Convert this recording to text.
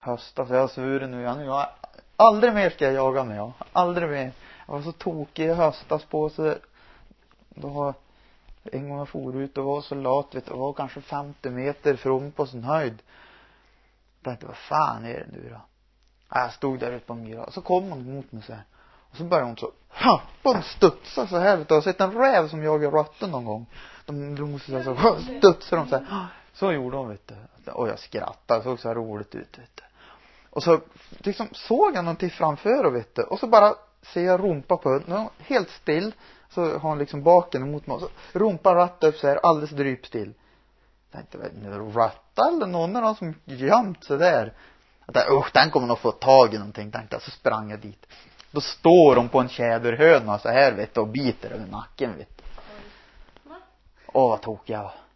höstas. Jag har svurit nu. Aldrig mer ska jag jaga med. Ja. Aldrig mer. Jag var så tokig i höstas på så då har en gång jag for ut och var så lat, vet du, var kanske 50 meter från på sin höjd. Jag tänkte, vad fan är det nu då? Jag stod där ute på myra och så kom hon mot mig så här. Och så började hon så hon studsa så här, vet du. Jag har sett en räv som jagar råttor någon gång. De måste så studsar de så här. Så gjorde hon, vet du. Och jag skrattade, såg så här roligt ut, vet du. Och så liksom såg jag någonting framför och vet du. Och så bara ser jag rumpa på henne, helt still. Så har hon liksom baken emot mig. Och så rumpa ratta upp så här, alldeles drypstill. Jag tänkte, ratta eller någon av dem som gömt så där. Den kommer nog få tag i någonting, tänkte jag. Så sprang jag dit. Då står de på en tjäderhöna så här, vet du, och biter över nacken, vet du. Åh, vad tokig jag var.